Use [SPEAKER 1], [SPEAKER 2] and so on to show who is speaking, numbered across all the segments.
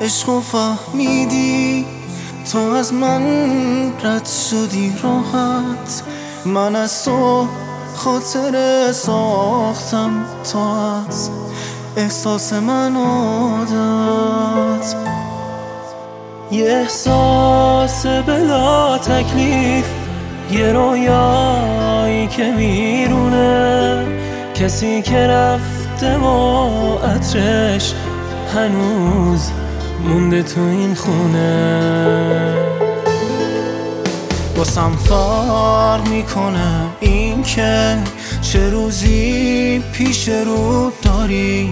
[SPEAKER 1] عشقو فهمیدی، تو از من رد شدی راحت. من از تو خاطره ساختم، تو از احساس من عادت.
[SPEAKER 2] یه احساس بلا تکلیف، یه رویایی که میرونه، کسی که رفته و عطرش هنوز مونده تو این خونه.
[SPEAKER 1] واسم فرق میکنه این که چه روزی پیش رو داری،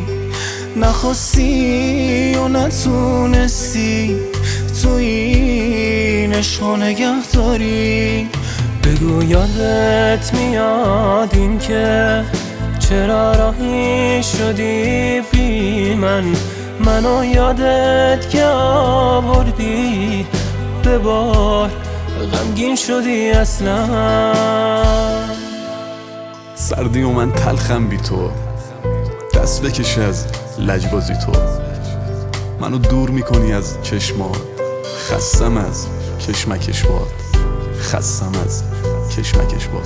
[SPEAKER 1] نخواستی و نتونستی تو این عشقو نگه داری.
[SPEAKER 2] بگو یادت میاد این که چرا راهی شدی بی من، منو یادت که آوردی به بار، غمگین شدی اصلا.
[SPEAKER 3] سردی و من تلخم بی تو، دست بکش از لجبازی تو. منو دور میکنی از چشمات، خستم از کشمکش باد، خستم از کشمکش باد.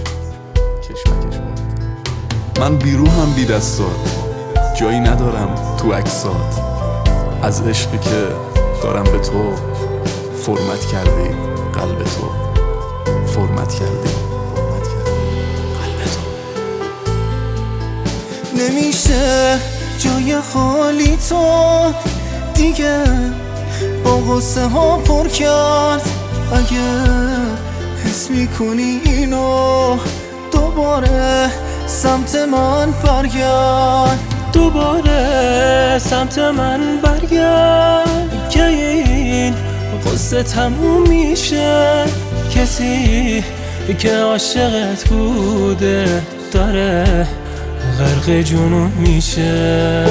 [SPEAKER 3] من بیروحم بی دستات، جایی ندارم تو عکسات. از عشقی که دارم به تو، فرمت کردی قلب تو، فرمت کردی قلب تو.
[SPEAKER 1] نمیشه جای خالی تو دیگه با غصه ها پر کرد. اگه حس میکنی اینو دوباره سمت من برگرد،
[SPEAKER 2] دوباره سمت من برگرد که این قصه تموم میشه. کسی که عاشقت بوده داره غرق جنون میشه.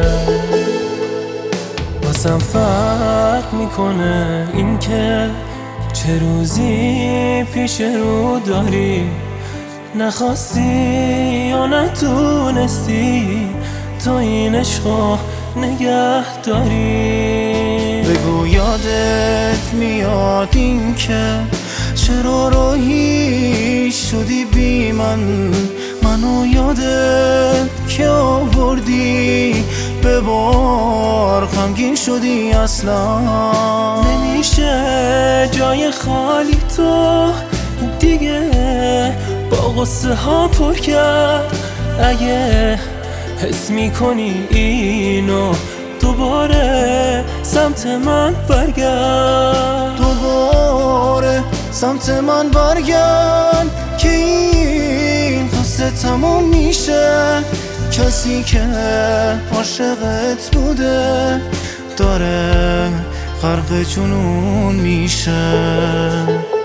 [SPEAKER 2] واسم فرق میکنه این که چه روزی پیش رو داری، نخواستی یا نتونستی تو این عشقو نگه داری.
[SPEAKER 1] بگو یادت میاد این که چرا راهی شدی بی من، منو یادت که آوردی به بار، غمگین شدی اصلا.
[SPEAKER 2] نمیشه جای خالی تو دیگه با غصه ها پر کرد. اگه حس میکنی اینو دوباره سمت من برگرد،
[SPEAKER 1] دوباره سمت من برگرد که این قصه تموم میشه. کسی که عاشقت بوده داره غرق جنون میشه.